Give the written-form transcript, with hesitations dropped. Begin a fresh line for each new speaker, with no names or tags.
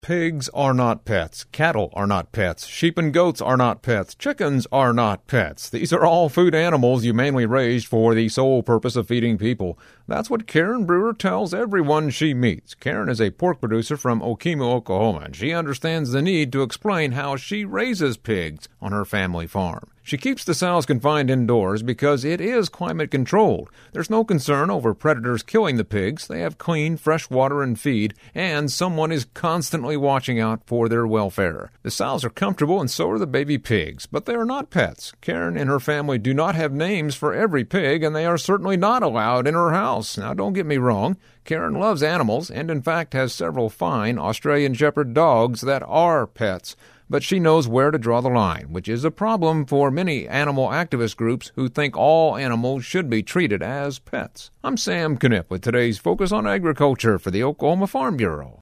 Pigs are not pets. Cattle are not pets. Sheep and goats are not pets. Chickens are not pets. These are all food animals humanely raised for the sole purpose of feeding people. That's what Karen Brewer tells everyone she meets. Karen is a pork producer from Okemo, Oklahoma, and she understands the need to explain how she raises pigs on her family farm. She keeps the sows confined indoors because it is climate-controlled. There's no concern over predators killing the pigs. They have clean, fresh water and feed, and someone is constantly watching out for their welfare. The sows are comfortable, and so are the baby pigs, but they are not pets. Karen and her family do not have names for every pig, and they are certainly not allowed in her house. Now, don't get me wrong. Karen loves animals, and in fact has several fine Australian Shepherd dogs that are pets. But she knows where to draw the line, which is a problem for many animal activist groups who think all animals should be treated as pets. I'm Sam Knipp with today's Focus on Agriculture for the Oklahoma Farm Bureau.